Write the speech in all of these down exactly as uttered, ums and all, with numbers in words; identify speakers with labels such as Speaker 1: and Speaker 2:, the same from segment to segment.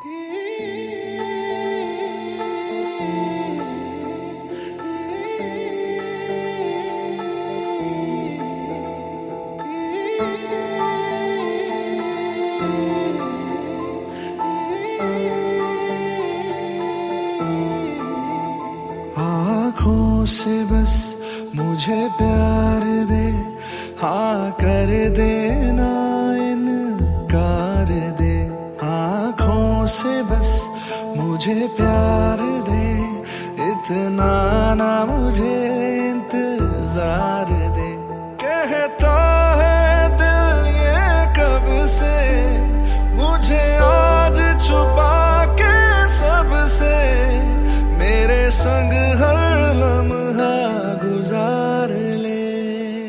Speaker 1: आँखों से बस मुझे प्यार दे, हाँ कर देना इनकार दे। आँखों से बस मुझे प्यार दे, इतना ना मुझे इंतजार दे। कहता है दिल ये कब से, मुझे आज छुपा के सबसे, मेरे संग हर लम्हा गुजार ले।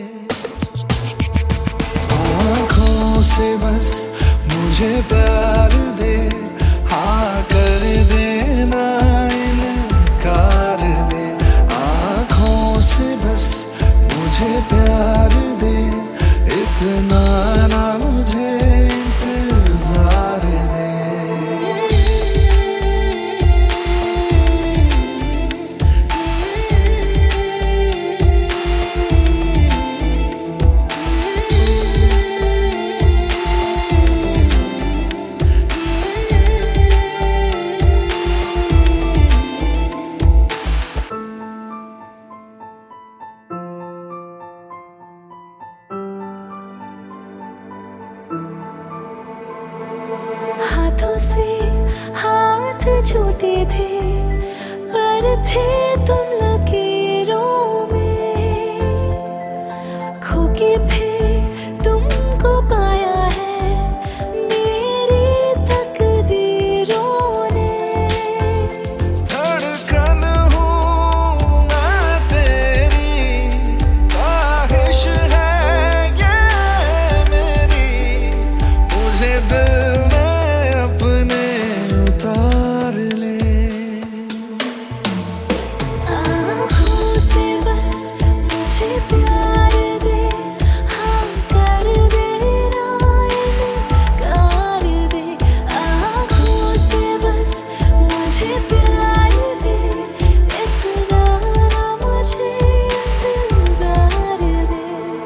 Speaker 1: आँखों से बस मुझे प्यार दे, हाँ कर देना इनकार दे। आँखों से बस मुझे प्यार दे, इतना ना मुझे इंतजार दे।
Speaker 2: हाथों से हाथ छूटे थे, पर थे तुम लकीरों में। खो के फिर तुमको पाया है मेरी तकदीरों ने।
Speaker 1: धड़कन हूँ मैं तेरी, ख्वाहिश है ये मेरी, मुझे दिल में अपने उतार ले।
Speaker 2: आँखों से बस मुझे प्यार दे, हाँ कर देना इनकार दे। आँखों से बस मुझे प्यार दे, इतना ना मुझे इंतजार दे।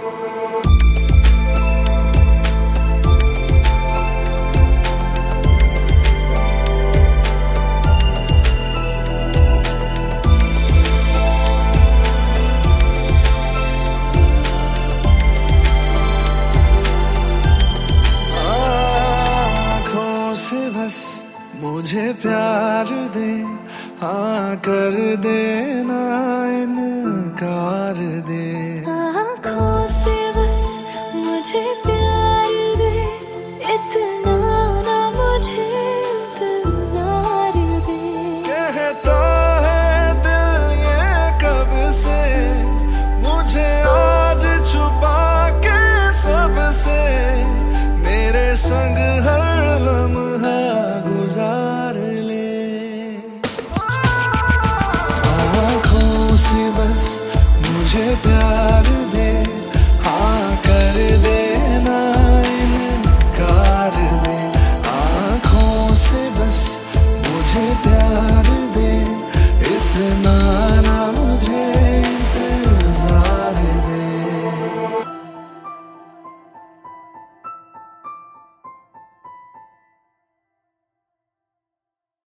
Speaker 1: आँखों से बस मुझे प्यार दे, हाँ कर देना इनकार दे।
Speaker 2: आँखों से बस मुझे प्यार दे, इतना ना मुझे इंतजार दे।
Speaker 1: कहता है दिल ये कब से, मुझे आज छुपा के सबसे, मेरे संग हर लम्हा गुजार ले। आँखों से बस मुझे प्यार